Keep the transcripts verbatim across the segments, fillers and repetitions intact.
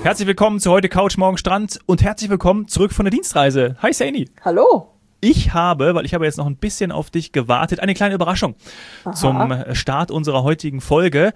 Herzlich willkommen zu heute Couch, morgen Strand und herzlich willkommen zurück von der Dienstreise. Hi Saini. Hallo. Ich habe, weil ich habe jetzt noch ein bisschen auf dich gewartet, eine kleine Überraschung Aha. zum Start unserer heutigen Folge.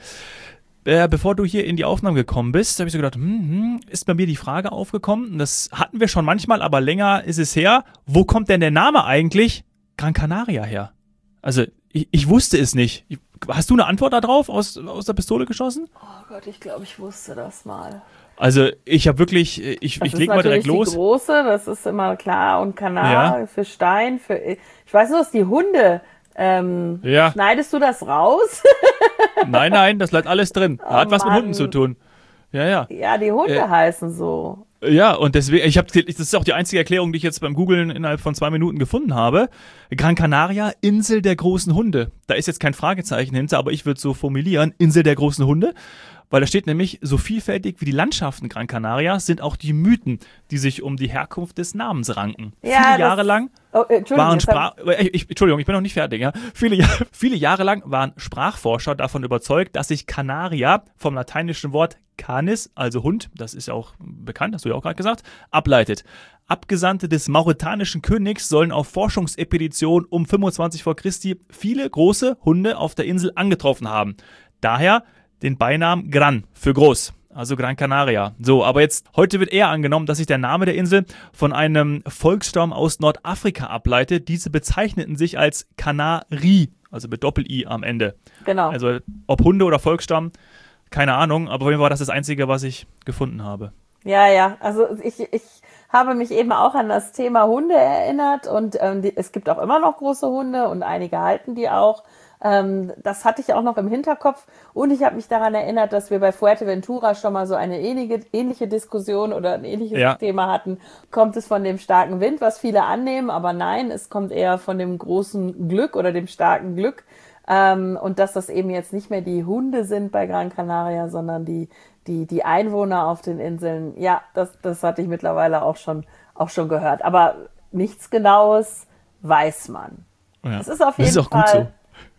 Äh, bevor du hier in die Aufnahme gekommen bist, habe ich so gedacht, hm, hm, ist bei mir die Frage aufgekommen, das hatten wir schon manchmal, aber länger ist es her, wo kommt denn der Name eigentlich Gran Canaria her? Also ich, ich wusste es nicht. Hast du eine Antwort darauf aus, aus der Pistole geschossen? Oh Gott, ich glaube, ich wusste das mal. Also ich habe wirklich, ich, ich lege mal direkt los. Das ist die große, das ist immer klar und Kanar ja. für Stein, für, ich weiß nur, dass die Hunde, ähm, ja. schneidest du das raus? Nein, nein, das bleibt alles drin. Oh, Hat was Mann. mit Hunden zu tun. Ja, ja. Ja, die Hunde äh, heißen so. Ja, und deswegen, ich habe, das ist auch die einzige Erklärung, die ich jetzt beim Googlen innerhalb von zwei Minuten gefunden habe. Gran Canaria, Insel der großen Hunde. Da ist jetzt kein Fragezeichen hinter, aber ich würde so formulieren, Insel der großen Hunde. Weil da steht nämlich, so vielfältig wie die Landschaften Gran Canaria sind auch die Mythen, die sich um die Herkunft des Namens ranken. Ja, viele Jahre lang oh, waren Sprach... Ich, Entschuldigung, ich bin noch nicht fertig. Ja. Viele, viele Jahre lang waren Sprachforscher davon überzeugt, dass sich Canaria vom lateinischen Wort canis, also Hund, das ist ja auch bekannt, hast du ja auch gerade gesagt, ableitet. Abgesandte des mauretanischen Königs sollen auf Forschungsexpeditionen um fünfundzwanzig vor Christi viele große Hunde auf der Insel angetroffen haben. Daher den Beinamen Gran für groß, also Gran Canaria. So, aber jetzt, heute wird eher angenommen, dass sich der Name der Insel von einem Volksstamm aus Nordafrika ableitet. Diese bezeichneten sich als Kanari, also mit Doppel-I am Ende. Genau. Also ob Hunde oder Volksstamm, keine Ahnung, aber auf jeden Fall war das das Einzige, was ich gefunden habe. Ja, ja, also ich, ich habe mich eben auch an das Thema Hunde erinnert und ähm, die, es gibt auch immer noch große Hunde und einige halten die auch. Ähm, das hatte ich auch noch im Hinterkopf und ich habe mich daran erinnert, dass wir bei Fuerteventura schon mal so eine ähnliche, ähnliche Diskussion oder ein ähnliches ja. Thema hatten. Kommt es von dem starken Wind, was viele annehmen, aber nein, es kommt eher von dem großen Glück oder dem starken Glück ähm, und dass das eben jetzt nicht mehr die Hunde sind bei Gran Canaria, sondern die, die, die Einwohner auf den Inseln. Ja, das, das hatte ich mittlerweile auch schon, auch schon gehört, aber nichts Genaues weiß man. Ja. Es ist auf jeden das ist auch Fall gut so.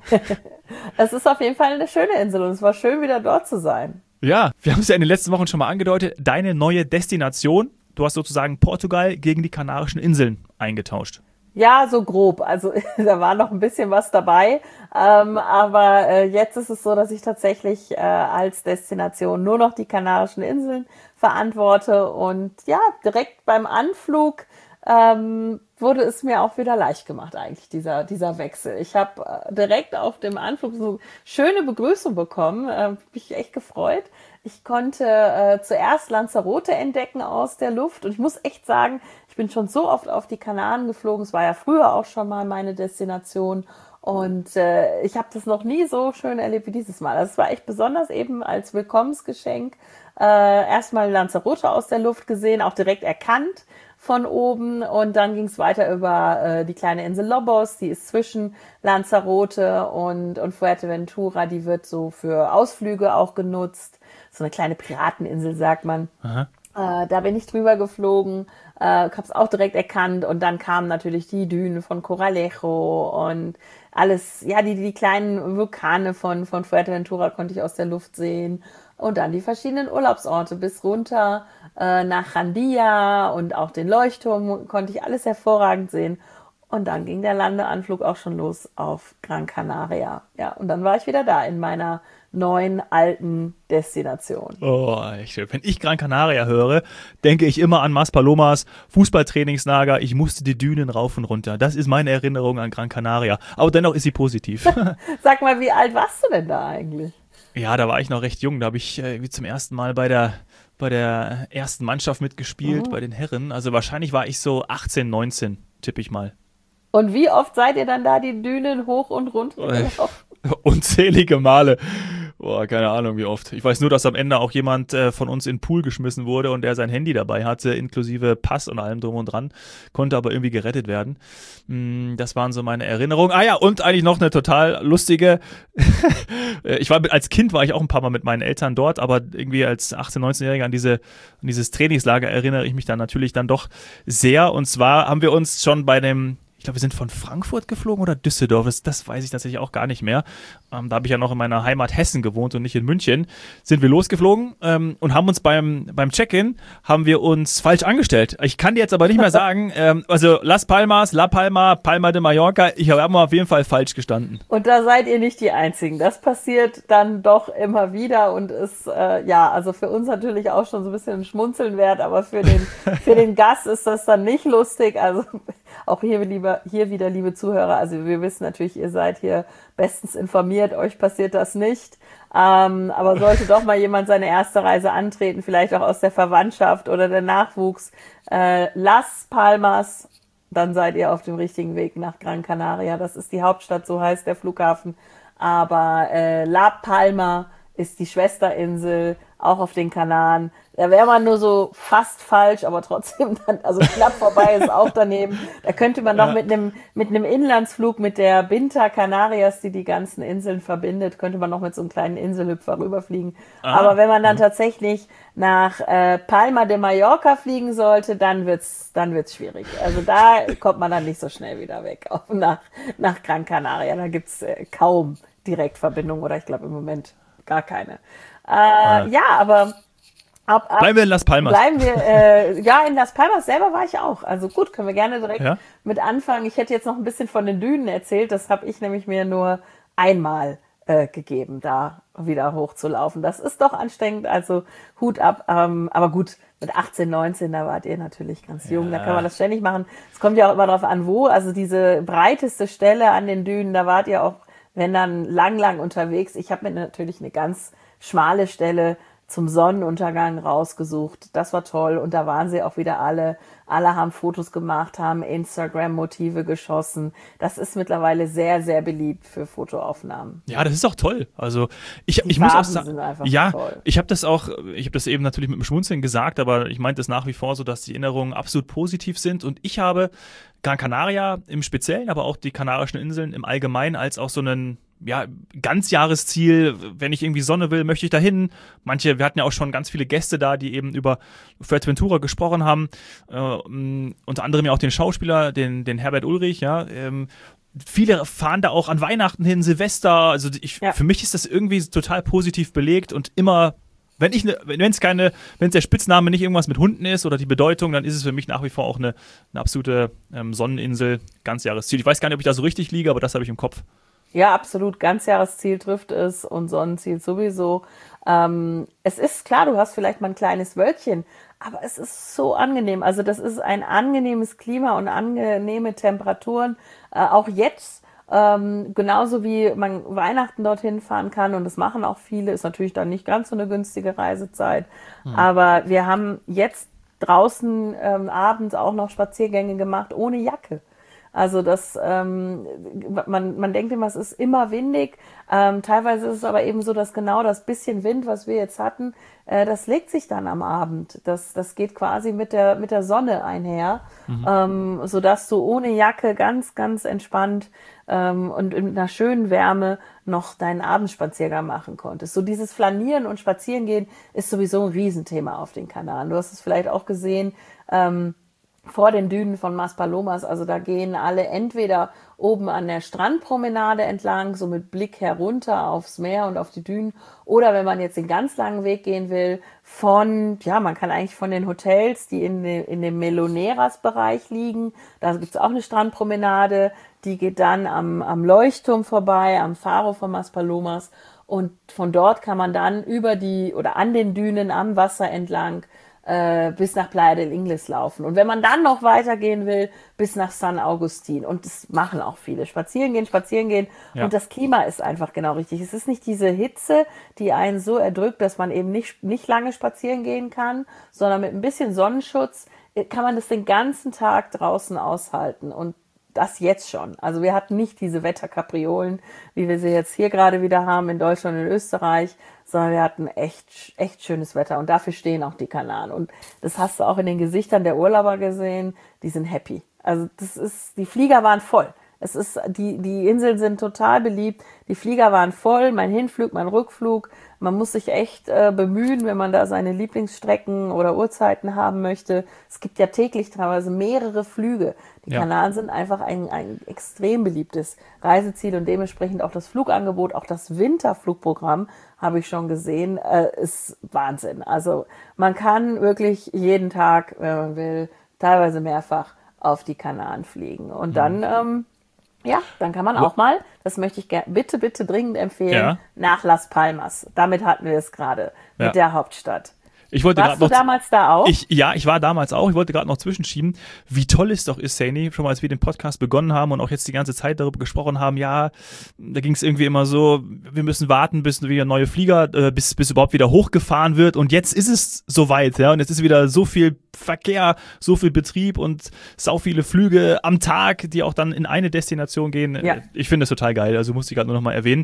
Es ist auf jeden Fall eine schöne Insel und es war schön, wieder dort zu sein. Ja, wir haben es ja in den letzten Wochen schon mal angedeutet. Deine neue Destination, du hast sozusagen Portugal gegen die Kanarischen Inseln eingetauscht. Ja, so grob. Also da war noch ein bisschen was dabei. Ähm, aber äh, jetzt ist es so, dass ich tatsächlich äh, als Destination nur noch die Kanarischen Inseln verantworte. Und ja, direkt beim Anflug ähm, wurde es mir auch wieder leicht gemacht eigentlich, dieser dieser Wechsel. Ich habe äh, direkt auf dem Anflug so schöne Begrüßung bekommen, äh, mich echt gefreut. Ich konnte äh, zuerst Lanzarote entdecken aus der Luft und ich muss echt sagen, ich bin schon so oft auf die Kanaren geflogen, es war ja früher auch schon mal meine Destination und äh, ich habe das noch nie so schön erlebt wie dieses Mal. Also es war echt besonders eben als Willkommensgeschenk. Äh, erstmal Lanzarote aus der Luft gesehen, auch direkt erkannt von oben und dann ging es weiter über äh, die kleine Insel Lobos, die ist zwischen Lanzarote und, und Fuerteventura, die wird so für Ausflüge auch genutzt, so eine kleine Pirateninsel, sagt man. Aha. Äh, da bin ich drüber geflogen, äh, habe es auch direkt erkannt und dann kamen natürlich die Dünen von Coralejo und alles, ja, die, die kleinen Vulkane von, von Fuerteventura konnte ich aus der Luft sehen. Und dann die verschiedenen Urlaubsorte bis runter äh, nach Jandía und auch den Leuchtturm konnte ich alles hervorragend sehen. Und dann ging der Landeanflug auch schon los auf Gran Canaria. Ja, und dann war ich wieder da in meiner neuen, alten Destination. Oh, echt schön. Wenn ich Gran Canaria höre, denke ich immer an Maspalomas Fußballtrainingslager. Ich musste die Dünen rauf und runter. Das ist meine Erinnerung an Gran Canaria. Aber dennoch ist sie positiv. Sag mal, wie alt warst du denn da eigentlich? Ja, da war ich noch recht jung. Da habe ich äh, wie zum ersten Mal bei der, bei der ersten Mannschaft mitgespielt, mhm. bei den Herren. Also wahrscheinlich war ich so achtzehn, neunzehn, tippe ich mal. Und wie oft seid ihr dann da die Dünen hoch und runter gelaufen? Unzählige Male. Boah, keine Ahnung wie oft. Ich weiß nur, dass am Ende auch jemand äh, von uns in den Pool geschmissen wurde und der sein Handy dabei hatte, inklusive Pass und allem drum und dran, konnte aber irgendwie gerettet werden. Mm, das waren so meine Erinnerungen. Ah ja, und eigentlich noch eine total lustige, ich war als Kind war ich auch ein paar Mal mit meinen Eltern dort, aber irgendwie als achtzehn-, neunzehnjähriger an diese, an dieses Trainingslager erinnere ich mich dann natürlich dann doch sehr. Und zwar haben wir uns schon bei dem ich glaube, wir sind von Frankfurt geflogen oder Düsseldorf, das, das weiß ich tatsächlich auch gar nicht mehr. Ähm, da habe ich ja noch in meiner Heimat Hessen gewohnt und nicht in München. Sind wir losgeflogen ähm, und haben uns beim, beim Check-in, haben wir uns falsch angestellt. Ich kann dir jetzt aber nicht mehr sagen, ähm, also Las Palmas, La Palma, Palma de Mallorca, ich habe auf jeden Fall falsch gestanden. Und da seid ihr nicht die Einzigen. Das passiert dann doch immer wieder und ist, äh, ja, also für uns natürlich auch schon so ein bisschen ein Schmunzeln wert, aber für den, für den Gast ist das dann nicht lustig. Also auch hier, lieber, hier wieder, liebe Zuhörer, also wir wissen natürlich, ihr seid hier bestens informiert, euch passiert das nicht. Ähm, aber sollte doch mal jemand seine erste Reise antreten, vielleicht auch aus der Verwandtschaft oder der Nachwuchs, äh, Las Palmas, dann seid ihr auf dem richtigen Weg nach Gran Canaria. Das ist die Hauptstadt, so heißt der Flughafen. Aber äh, La Palma ist die Schwesterinsel, auch auf den Kanaren. Da wäre man nur so fast falsch, aber trotzdem dann, also knapp vorbei ist auch daneben. Da könnte man noch ja. mit einem mit einem Inlandsflug mit der Binta Canarias, die die ganzen Inseln verbindet, könnte man noch mit so einem kleinen Inselhüpfer rüberfliegen. Ah. Aber wenn man dann mhm. tatsächlich nach äh, Palma de Mallorca fliegen sollte, dann wird's dann wird's schwierig. Also da kommt man dann nicht so schnell wieder weg, auch nach nach Gran Canaria. Da gibt's äh, kaum Direktverbindung oder ich glaube im Moment gar keine. Äh, ah. Ja, aber Ab, ab, bleiben wir in Las Palmas. Bleiben wir, äh, ja, in Las Palmas selber war ich auch. Also gut, können wir gerne direkt ja? mit anfangen. Ich hätte jetzt noch ein bisschen von den Dünen erzählt. Das habe ich nämlich mir nur einmal äh, gegeben, da wieder hochzulaufen. Das ist doch anstrengend, also Hut ab. Ähm, aber gut, mit achtzehn, neunzehn, da wart ihr natürlich ganz jung. Ja. Da kann man das ständig machen. Es kommt ja auch immer darauf an, wo. Also diese breiteste Stelle an den Dünen, da wart ihr auch, wenn dann lang, lang unterwegs. Ich habe mir natürlich eine ganz schmale Stelle zum Sonnenuntergang rausgesucht. Das war toll. Und da waren sie auch wieder alle. Alle haben Fotos gemacht, haben Instagram-Motive geschossen. Das ist mittlerweile sehr, sehr beliebt für Fotoaufnahmen. Ja, das ist auch toll. Also ich, Die ich muss auch Farben sind einfach sagen, ja, toll. ich habe das auch, ich habe das eben natürlich mit dem Schmunzeln gesagt, aber ich meinte es nach wie vor so, dass die Erinnerungen absolut positiv sind. Und ich habe Gran Canaria im Speziellen, aber auch die Kanarischen Inseln im Allgemeinen als auch so einen ja, Ganzjahresziel, wenn ich irgendwie Sonne will, möchte ich dahin. Manche, wir hatten ja auch schon ganz viele Gäste da, die eben über Fuerteventura gesprochen haben. Äh, unter anderem ja auch den Schauspieler, den, den Herbert Ulrich, ja. Ähm, viele fahren da auch an Weihnachten hin, Silvester. Also ich, ja. für mich ist das irgendwie total positiv belegt und immer, wenn ich ne, wenn es keine, wenn es der Spitzname nicht irgendwas mit Hunden ist oder die Bedeutung, dann ist es für mich nach wie vor auch eine, eine absolute ähm, Sonneninsel, Ganzjahresziel. Ich weiß gar nicht, ob ich da so richtig liege, aber das habe ich im Kopf. Ja, absolut. Ganzjahresziel trifft es und Sonnenziel sowieso. Ähm, es ist klar, du hast vielleicht mal ein kleines Wölkchen, aber es ist so angenehm. Also das ist ein angenehmes Klima und angenehme Temperaturen. Äh, auch jetzt, ähm, genauso wie man Weihnachten dorthin fahren kann und das machen auch viele, ist natürlich dann nicht ganz so eine günstige Reisezeit. Hm. Aber wir haben jetzt draußen ähm, abends auch noch Spaziergänge gemacht ohne Jacke. Also das, ähm, man, man denkt immer, es ist immer windig. Ähm, teilweise ist es aber eben so, dass genau das bisschen Wind, was wir jetzt hatten, äh, das legt sich dann am Abend. Das, das geht quasi mit der, mit der Sonne einher, mhm. ähm, sodass du ohne Jacke ganz, ganz entspannt ähm, und in einer schönen Wärme noch deinen Abendspaziergang machen konntest. So dieses Flanieren und Spazierengehen ist sowieso ein Riesenthema auf den Kanaren. Du hast es vielleicht auch gesehen, ähm, vor den Dünen von Maspalomas, also da gehen alle entweder oben an der Strandpromenade entlang, so mit Blick herunter aufs Meer und auf die Dünen, oder wenn man jetzt den ganz langen Weg gehen will, von, ja, man kann eigentlich von den Hotels, die in, de, in dem Meloneras-Bereich liegen, da gibt's auch eine Strandpromenade, die geht dann am, am Leuchtturm vorbei, am Faro von Maspalomas, und von dort kann man dann über die, oder an den Dünen am Wasser entlang Äh, bis nach Playa del Ingles laufen. Und wenn man dann noch weitergehen will, bis nach San Agustin. Und das machen auch viele. Spazieren gehen, spazieren gehen. Ja. Und das Klima ist einfach genau richtig. Es ist nicht diese Hitze, die einen so erdrückt, dass man eben nicht, nicht lange spazieren gehen kann, sondern mit ein bisschen Sonnenschutz kann man das den ganzen Tag draußen aushalten. Und das jetzt schon. Also wir hatten nicht diese Wetterkapriolen, wie wir sie jetzt hier gerade wieder haben in Deutschland und in Österreich, sondern wir hatten echt, echt schönes Wetter und dafür stehen auch die Kanaren. Und das hast du auch in den Gesichtern der Urlauber gesehen, die sind happy. Also das ist, die Flieger waren voll. Es ist, die, die Inseln sind total beliebt. Die Flieger waren voll, mein Hinflug, mein Rückflug. Man muss sich echt äh, bemühen, wenn man da seine Lieblingsstrecken oder Uhrzeiten haben möchte. Es gibt ja täglich teilweise mehrere Flüge. Die Ja. Kanaren sind einfach ein, ein extrem beliebtes Reiseziel und dementsprechend auch das Flugangebot, auch das Winterflugprogramm, habe ich schon gesehen, äh, ist Wahnsinn. Also man kann wirklich jeden Tag, wenn man will, teilweise mehrfach auf die Kanaren fliegen. Und dann, ähm, ja, dann kann man auch mal, das möchte ich ger- bitte, bitte dringend empfehlen, Ja. nach Las Palmas. Damit hatten wir es gerade, Ja. mit der Hauptstadt. Ich wollte Warst gerade du noch damals da auch? Ich, ja, ich war damals auch. Ich wollte gerade noch zwischenschieben, wie toll es doch ist, Saini, schon mal als wir den Podcast begonnen haben und auch jetzt die ganze Zeit darüber gesprochen haben, ja, da ging es irgendwie immer so, wir müssen warten, bis wieder neue Flieger, äh, bis, bis überhaupt wieder hochgefahren wird und jetzt ist es soweit, ja, und jetzt ist wieder so viel Verkehr, so viel Betrieb und sau viele Flüge am Tag, die auch dann in eine Destination gehen. Ja. Ich finde das total geil, also musste ich gerade nur noch mal erwähnen.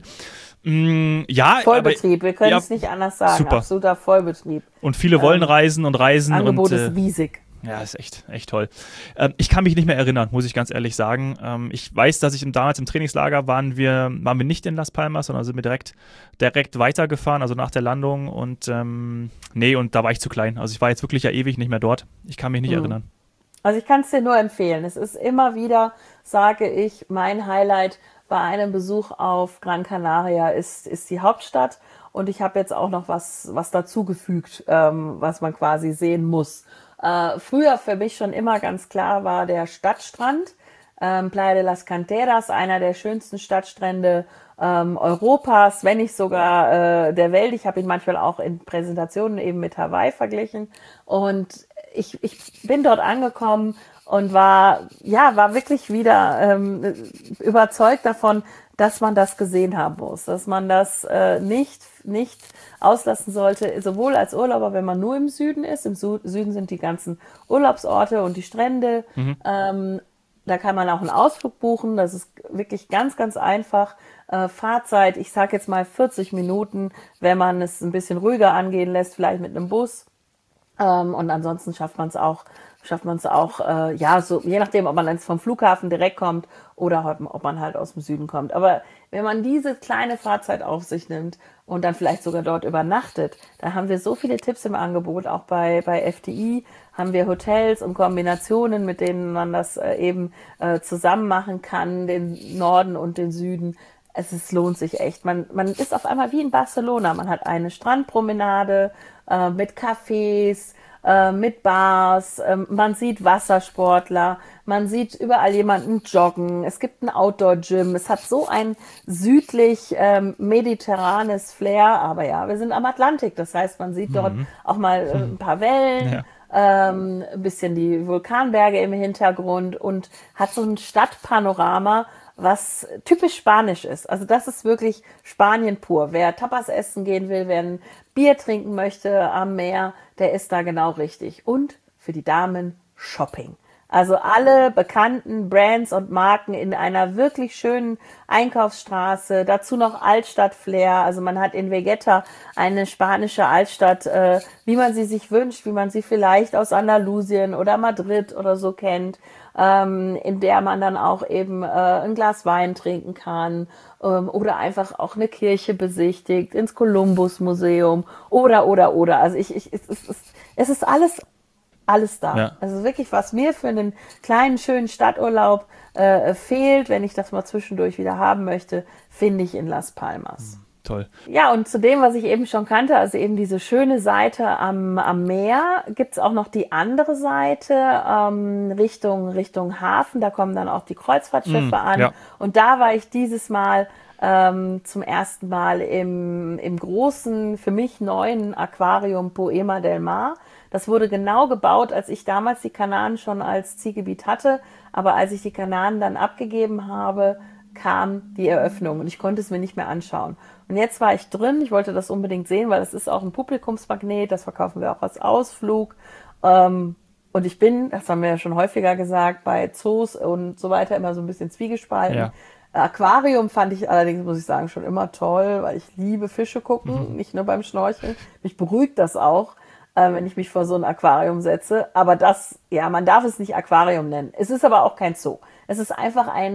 Mm, ja, Vollbetrieb, wir können ja, es nicht anders sagen. super. Absoluter Vollbetrieb. und viele wollen Ähm, reisen und reisen Angebot und äh, ist riesig. ja, ist echt, echt toll. Ähm, ich kann mich nicht mehr erinnern, muss ich ganz ehrlich sagen. Ähm, ich weiß, dass ich im, damals im Trainingslager waren wir, waren wir nicht in Las Palmas, sondern sind wir direkt, direkt weitergefahren, also nach der Landung und ähm, nee, und da war ich zu klein. Also ich war jetzt wirklich ja ewig nicht mehr dort. Ich kann mich nicht Mhm. erinnern. Also ich kann es dir nur empfehlen. Es ist immer wieder, sage ich, mein Highlight bei einem Besuch auf Gran Canaria ist, ist die Hauptstadt. Und ich habe jetzt auch noch was, was dazugefügt, ähm, was man quasi sehen muss. Äh, früher für mich schon immer ganz klar war der Stadtstrand. Ähm, Playa de las Canteras, einer der schönsten Stadtstrände ähm, Europas, wenn nicht sogar äh, der Welt. Ich habe ihn manchmal auch in Präsentationen eben mit Hawaii verglichen. Und ich, ich bin dort angekommen und war, ja, war wirklich wieder ähm, überzeugt davon, dass man das gesehen haben muss, dass man das äh, nicht, nicht auslassen sollte, sowohl als Urlauber, wenn man nur im Süden ist. Im Su- Süden sind die ganzen Urlaubsorte und die Strände. Ähm, da kann man auch einen Ausflug buchen. Das ist wirklich ganz, ganz einfach. Äh, Fahrzeit, ich sage jetzt mal vierzig Minuten, wenn man es ein bisschen ruhiger angehen lässt, vielleicht mit einem Bus. Ähm, und ansonsten schafft man es auch, schafft man es auch, äh, ja, so, je nachdem, ob man jetzt vom Flughafen direkt kommt oder ob, ob man halt aus dem Süden kommt. Aber wenn man diese kleine Fahrzeit auf sich nimmt und dann vielleicht sogar dort übernachtet, da haben wir so viele Tipps im Angebot. Auch bei, bei F D I haben wir Hotels und Kombinationen, mit denen man das äh, eben äh, zusammen machen kann, den Norden und den Süden. Es ist, lohnt sich echt. Man, man ist auf einmal wie in Barcelona. Man hat eine Strandpromenade äh, mit Cafés, äh, mit Bars. Äh, man sieht Wassersportler. Man sieht überall jemanden joggen. Es gibt ein Outdoor-Gym. Es hat so ein südlich ähm, mediterranes Flair. Aber ja, wir sind am Atlantik. Das heißt, man sieht dort auch mal äh, ein paar Wellen. Ja. Ähm, ein bisschen die Vulkanberge im Hintergrund und hat so ein Stadtpanorama, was typisch spanisch ist. Also das ist wirklich Spanien pur. Wer Tapas essen gehen will, wer ein Bier trinken möchte am Meer, der ist da genau richtig. Und für die Damen Shopping. Also alle bekannten Brands und Marken in einer wirklich schönen Einkaufsstraße. Dazu noch Altstadt-Flair. Also man hat in Vegeta eine spanische Altstadt, äh, wie man sie sich wünscht, wie man sie vielleicht aus Andalusien oder Madrid oder so kennt, ähm, in der man dann auch eben äh, ein Glas Wein trinken kann ähm, oder einfach auch eine Kirche besichtigt, ins Kolumbus-Museum oder, oder, oder. Also ich, ich, es, es, es ist alles Alles da. Ja. Also wirklich, was mir für einen kleinen, schönen Stadturlaub äh, fehlt, wenn ich das mal zwischendurch wieder haben möchte, finde ich in Las Palmas. Toll. Ja, und zu dem, was ich eben schon kannte, also eben diese schöne Seite am, am Meer, gibt's auch noch die andere Seite ähm, Richtung, Richtung Hafen. Da kommen dann auch die Kreuzfahrtschiffe Mm, an. ja. Und da war ich dieses Mal ähm, zum ersten Mal im, im großen, für mich neuen Aquarium Poema del Mar. Das wurde genau gebaut, als ich damals die Kanaren schon als Zielgebiet hatte. Aber als ich die Kanaren dann abgegeben habe, kam die Eröffnung und ich konnte es mir nicht mehr anschauen. Und jetzt war ich drin, ich wollte das unbedingt sehen, weil das ist auch ein Publikumsmagnet, das verkaufen wir auch als Ausflug. Ähm, und ich bin, das haben wir ja schon häufiger gesagt, bei Zoos und so weiter immer so ein bisschen zwiegespalten. Ja. Aquarium fand ich allerdings, muss ich sagen, schon immer toll, weil ich liebe Fische gucken, nicht nur beim Schnorcheln. Mich beruhigt das auch, äh, wenn ich mich vor so ein Aquarium setze. Aber das, ja, man darf es nicht Aquarium nennen. Es ist aber auch kein Zoo. Es ist einfach ein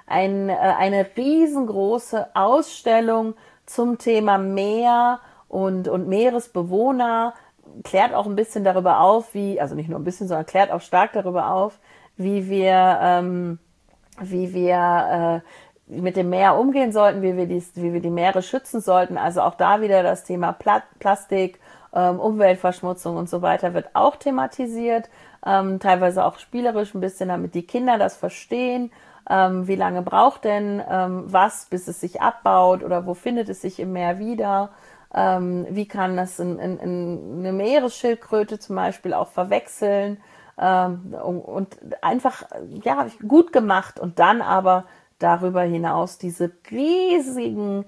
ein, äh, eine riesengroße Ausstellung zum Thema Meer und, und Meeresbewohner, klärt auch ein bisschen darüber auf, wie, also nicht nur ein bisschen, sondern klärt auch stark darüber auf, wie wir, ähm, wie wir äh, mit dem Meer umgehen sollten, wie wir, die, wie wir die Meere schützen sollten. Also auch da wieder das Thema Pla- Plastik, ähm, Umweltverschmutzung und so weiter wird auch thematisiert, ähm, teilweise auch spielerisch ein bisschen, damit die Kinder das verstehen. Ähm, wie lange braucht denn ähm, was, bis es sich abbaut oder wo findet es sich im Meer wieder? Ähm, wie kann das in, in, in eine Meeresschildkröte zum Beispiel auch verwechseln? Ähm, und, und einfach ja gut gemacht und dann aber darüber hinaus diese riesigen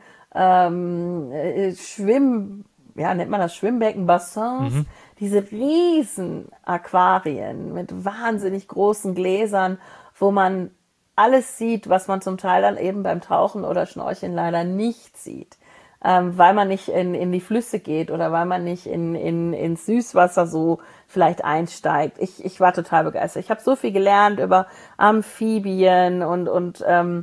ähm, äh, Schwimm, ja nennt man das Schwimmbecken, Bassins, mhm. diese riesen Aquarien mit wahnsinnig großen Gläsern, wo man alles sieht, was man zum Teil dann eben beim Tauchen oder Schnorcheln leider nicht sieht. Ähm, weil man nicht in, in die Flüsse geht oder weil man nicht in, in, ins Süßwasser so vielleicht einsteigt. Ich, ich war total begeistert. Ich habe so viel gelernt über Amphibien und, und ähm,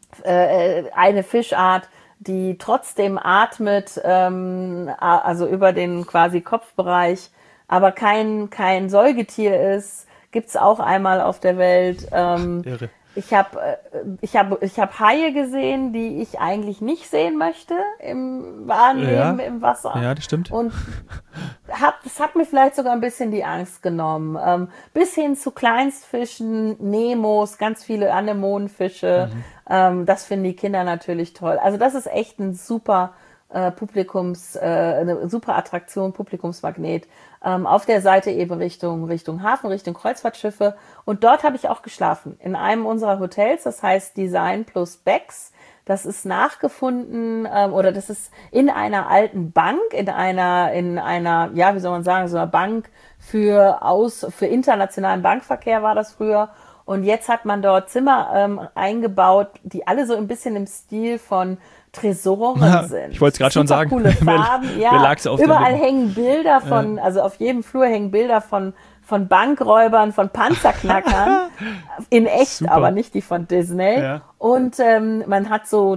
äh, eine Fischart, die trotzdem atmet, ähm, also über den quasi Kopfbereich, aber kein, kein Säugetier ist, gibt's auch einmal auf der Welt. Ähm, Irre. Ich habe ich hab, ich hab Haie gesehen, die ich eigentlich nicht sehen möchte im wahren Leben, ja, im Wasser. Ja, das stimmt. Und hab, das hat mir vielleicht sogar ein bisschen die Angst genommen. Ähm, bis hin zu Kleinstfischen, Nemos, ganz viele Anemonenfische. Mhm. Ähm, das finden die Kinder natürlich toll. Also das ist echt ein super äh, Publikums, äh, eine super Attraktion, Publikumsmagnet. Ähm, auf der Seite eben Richtung, Richtung Hafen, Richtung Kreuzfahrtschiffe. Und dort habe ich auch geschlafen. In einem unserer Hotels, das heißt Design plus Becks. Das ist nachgefunden, ähm, oder das ist in einer alten Bank, in einer, in einer, ja, wie soll man sagen, so einer Bank für aus, für internationalen Bankverkehr war das früher. Und jetzt hat man dort Zimmer ähm, eingebaut, die alle so ein bisschen im Stil von Tresoren ja, sind. Ich wollte es gerade schon sagen. Coole Farben, mir, ja. mir lag's auf Überall hängen Bilder von, ja. also auf jedem Flur hängen Bilder von von Bankräubern, von Panzerknackern, in echt, Super. Aber nicht die von Disney. Ja. Und ähm, man hat so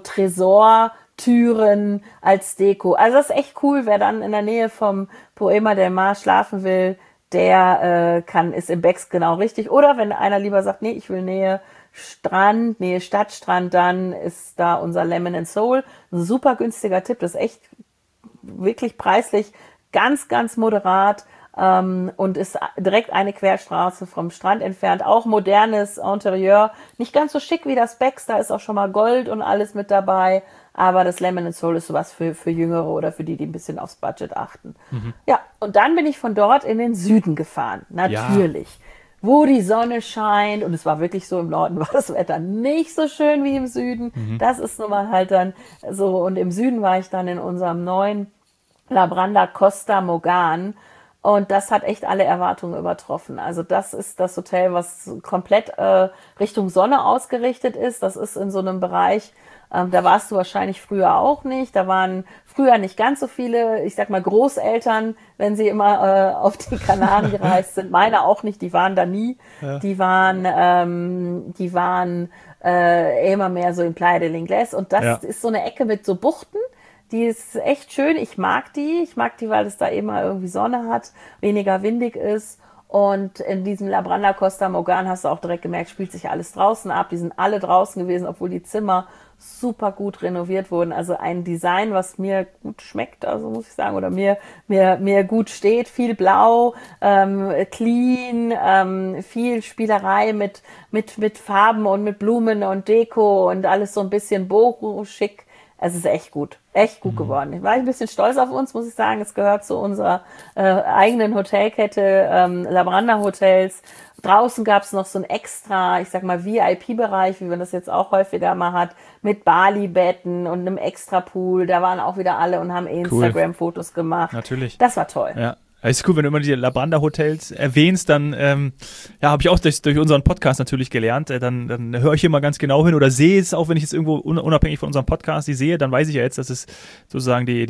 Tresortüren als Deko. Also das ist echt cool, wer dann in der Nähe vom Poema del Mar schlafen will, der äh, kann ist im Becks genau richtig. Oder wenn einer lieber sagt, nee, ich will Nähe Strand, Nähe Stadtstrand, dann ist da unser Lemon and Soul. Ein super günstiger Tipp, das ist echt wirklich preislich ganz, ganz moderat. Ähm, und ist direkt eine Querstraße vom Strand entfernt. Auch modernes Interieur. Nicht ganz so schick wie das Becks, da ist auch schon mal Gold und alles mit dabei. Aber das Lemon and Soul ist sowas für, für Jüngere oder für die, die ein bisschen aufs Budget achten. Mhm. Ja, und dann bin ich von dort in den Süden gefahren. Natürlich. Ja. Wo die Sonne scheint. Und es war wirklich so, im Norden war das Wetter nicht so schön wie im Süden. Mhm. Das ist nun mal halt dann so. Und im Süden war ich dann in unserem neuen Labranda Costa Mogan. Und das hat echt alle Erwartungen übertroffen. Also das ist das Hotel, was komplett äh, Richtung Sonne ausgerichtet ist. Das ist in so einem Bereich, ähm, da warst du wahrscheinlich früher auch nicht. Da waren früher nicht ganz so viele, ich sag mal Großeltern, wenn sie immer äh, auf die Kanaren gereist sind. Meine auch nicht, die waren da nie. Ja. Die waren, ähm, die waren äh, immer mehr so in Playa del Inglés. Und das ja. ist so eine Ecke mit so Buchten. Die ist echt schön, ich mag die. Ich mag die, weil es da immer irgendwie Sonne hat, weniger windig ist. Und in diesem Labranda Costa Mogan hast du auch direkt gemerkt, spielt sich alles draußen ab. Die sind alle draußen gewesen, obwohl die Zimmer super gut renoviert wurden. Also ein Design, was mir gut schmeckt, also muss ich sagen, oder mir mir mir gut steht. Viel Blau, ähm, clean, ähm, viel Spielerei mit mit mit Farben und mit Blumen und Deko und alles so ein bisschen boho-schick. Es ist echt gut, echt gut mhm. geworden. Ich war ein bisschen stolz auf uns, muss ich sagen. Es gehört zu unserer äh, eigenen Hotelkette, ähm, Labranda Hotels. Draußen gab es noch so ein extra, ich sag mal, V I P-Bereich, wie man das jetzt auch häufiger mal hat, mit Bali-Betten und einem Extra-Pool. Da waren auch wieder alle und haben Instagram-Fotos cool. gemacht. Natürlich. Das war toll. Ja. Ja, ist cool, wenn du immer die Labranda-Hotels erwähnst, dann ähm, ja, habe ich auch durch, durch unseren Podcast natürlich gelernt. Äh, dann dann höre ich immer ganz genau hin oder sehe es, auch wenn ich es irgendwo unabhängig von unserem Podcast die sehe, dann weiß ich ja jetzt, dass es sozusagen die, die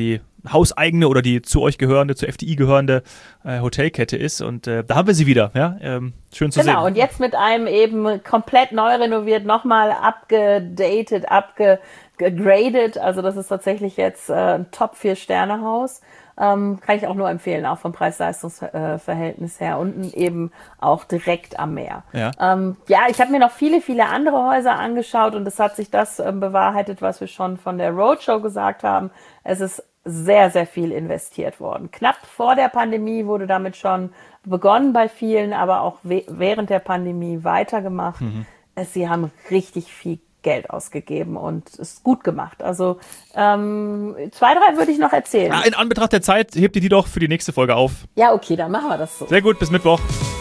hauseigene oder die zu euch gehörende, zur F D I gehörende äh, Hotelkette ist. Und äh, da haben wir sie wieder. Ja? Ähm, schön zu genau, sehen. Genau, und jetzt mit einem eben komplett neu renoviert, nochmal abgedatet, abgegradet. Also das ist tatsächlich jetzt äh, ein Top vier Sterne Haus. Ähm, kann ich auch nur empfehlen, auch vom Preis-Leistungs-Verhältnis her. Unten eben auch direkt am Meer. Ja, ähm, ja ich habe mir noch viele, viele andere Häuser angeschaut und es hat sich das ähm, bewahrheitet, was wir schon von der Roadshow gesagt haben. Es ist sehr, sehr viel investiert worden. Knapp vor der Pandemie wurde damit schon begonnen bei vielen, aber auch we- während der Pandemie weitergemacht. Mhm. Es, sie haben richtig viel Geld ausgegeben und ist gut gemacht. Also ähm, zwei, drei würde ich noch erzählen. Ja, in Anbetracht der Zeit hebt ihr die doch für die nächste Folge auf. Ja, okay, dann machen wir das so. Sehr gut, bis Mittwoch.